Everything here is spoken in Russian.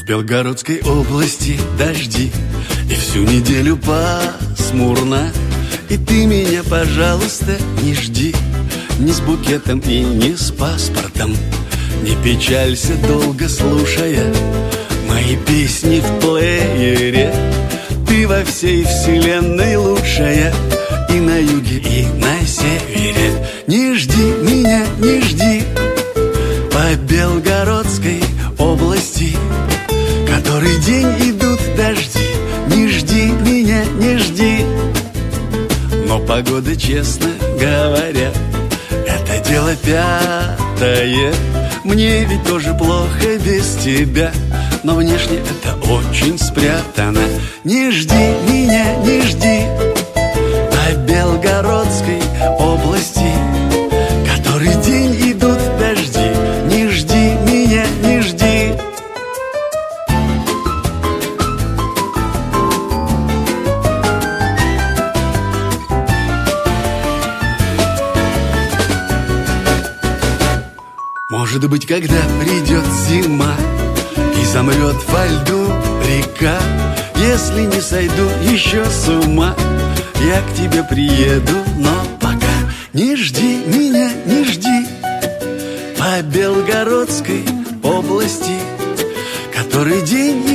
Белгородской области дожди, и всю неделю пасмурно. И ты меня, пожалуйста, не жди, ни с букетом и ни с паспортом. Не печалься, долго слушая мои песни в плеере. Ты во всей вселенной лучшая, и на юге, и на севере. Не жди меня, не жди по Белгородской области, который день идут дожди. Не жди меня, не жди. Но погода, честно говоря, это дело пятое. Мне ведь тоже плохо без тебя, но внешне это очень спрятано. Не жди меня, не жди по Белгородской области, который день идут дожди. Не жди меня, не жди. Может быть, когда придет зима и замрет во льду река, если не сойду еще с ума, я к тебе приеду, но пока не жди меня, не жди по Белгородской области, который день